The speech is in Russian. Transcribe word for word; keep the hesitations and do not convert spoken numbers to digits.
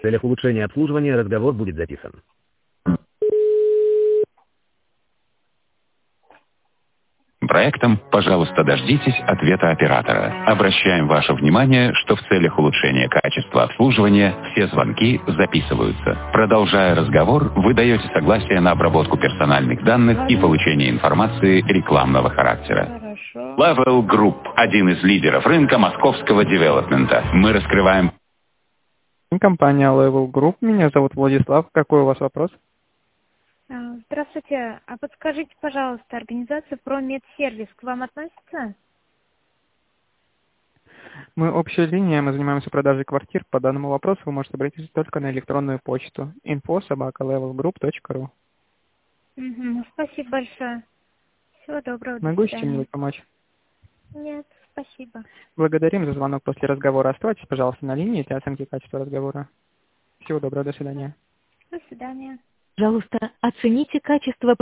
В целях улучшения обслуживания разговор будет записан. Проектом, пожалуйста, дождитесь ответа оператора. Обращаем ваше внимание, что в целях улучшения качества обслуживания все звонки записываются. Продолжая разговор, вы даете согласие на обработку персональных данных и получение информации рекламного характера. Хорошо. Level Group – один из лидеров рынка московского девелопмента. Мы раскрываем... Компания Level Group. Меня зовут Владислав. Какой у вас вопрос? Здравствуйте. А подскажите, пожалуйста, организация ProMedService к вам относится? Мы общая линия, мы занимаемся продажей квартир. По данному вопросу вы можете обратиться только на электронную почту info собака level group точка ru. Угу, спасибо большое. Всего доброго. Могу с чем-нибудь помочь? Нет, спасибо. Благодарим за звонок после разговора. Оставайтесь, пожалуйста, на линии для оценки качества разговора. Всего доброго, до свидания. До свидания. Пожалуйста, оцените качество